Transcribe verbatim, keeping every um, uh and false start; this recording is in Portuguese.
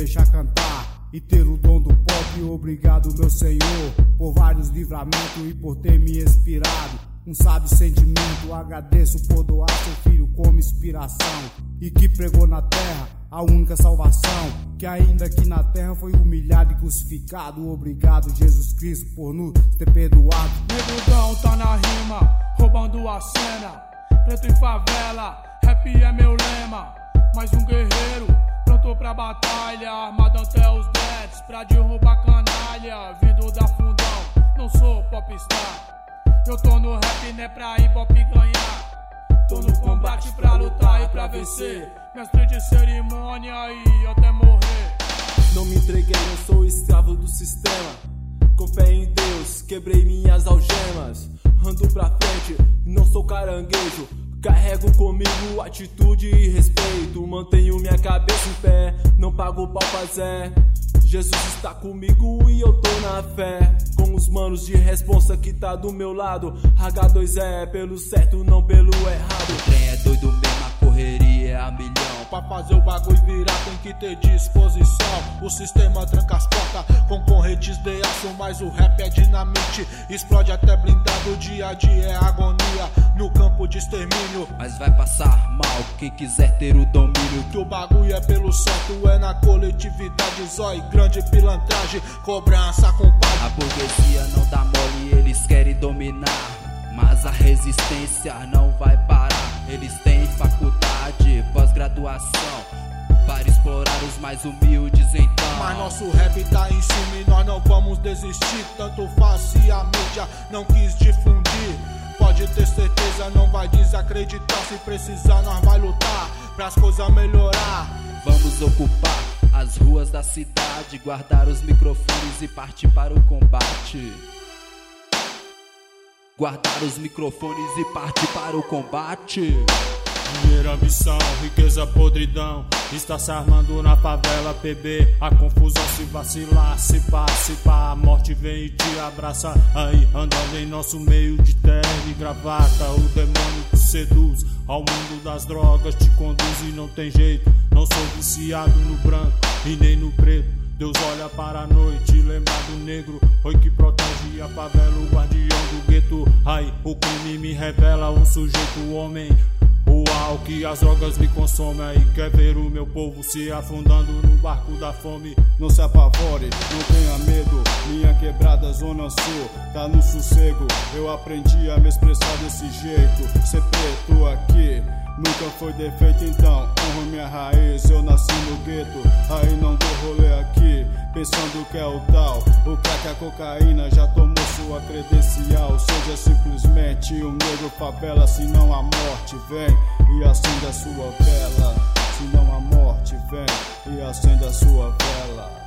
deixar cantar e ter o dom do pop. Obrigado, meu Senhor, por vários livramentos e por ter me inspirado. Um sábio sentimento, agradeço por doar seu filho como inspiração e que pregou na terra a única salvação, que ainda aqui na terra foi humilhado e crucificado. Obrigado, Jesus Cristo, por nos ter perdoado. Negudão tá na rima, roubando a cena. Preto em favela, rap é meu lema. Mais um guerreiro, pronto pra batalha, armado até os dentes pra derrubar canalha. Vindo da fundão, não sou popstar. Eu tô no rap, né, pra hip-hop ganhar. Tô no combate pra lutar e pra vencer. Mestre de cerimônia e até morrer. Não me entreguei, não sou escravo do sistema. Com fé em Deus, quebrei minhas algemas. Ando pra frente, não sou caranguejo. Carrego comigo atitude e respeito. Mantenho minha cabeça em pé, não pago pau pra Zé. Jesus está comigo e eu tô na fé. Com os manos de responsa que tá do meu lado. H dois é pelo certo, não pelo errado. O trem é doido mesmo, a correria é a milhão. Pra fazer o bagulho virar tem que ter disposição. O sistema tranca as portas com correntes de aço, mas o rap é dinamite. Explode até blindado, dia a dia é agonia no campo de extermínio. Mas vai passar mal quem quiser ter o domínio. Que o bagulho é pelo certo, é na coletividade. Zói, grande pilantragem, cobrança, compadre. A burguesia não dá mole, eles querem dominar, mas a resistência não vai parar. Eles têm faculdade, pós-graduação, para explorar os mais humildes então. Mas nosso rap tá em cima e nós não vamos desistir. Tanto faz se a mídia não quis difundir. Pode ter certeza, não vai desacreditar. Se precisar nós vai lutar pras coisas melhorar. Vamos ocupar as ruas da cidade, guardar os microfones e partir para o combate. Guardar os microfones e partir para o combate. Dinheiro, ambição, riqueza, podridão, está se armando na favela, P B. A confusão, se vacilar, se pá, se pá, a morte vem e te abraça. Aí, andando em nosso meio de terno e gravata, o demônio te seduz, ao mundo das drogas te conduz e não tem jeito. Não sou viciado no branco e nem no preto. Deus olha para a noite e lembra do negro, oi que protege a favela, o guardião do gueto. Aí, o crime me revela um sujeito homem. Uau, que as drogas me consomem. Aí quer ver o meu povo se afundando no barco da fome. Não se apavore, não tenha medo. Minha quebrada zona sul tá no sossego. Eu aprendi a me expressar desse jeito. Ser preto aqui nunca foi defeito, então honro minha raiz. Eu nasci no gueto, aí não dou rolê aqui pensando que é o tal. O crack, a cocaína já tomou sua credencial. Seja simplesmente um negro favela, senão a morte vem e acende a sua vela. Senão a morte vem e acende a sua vela.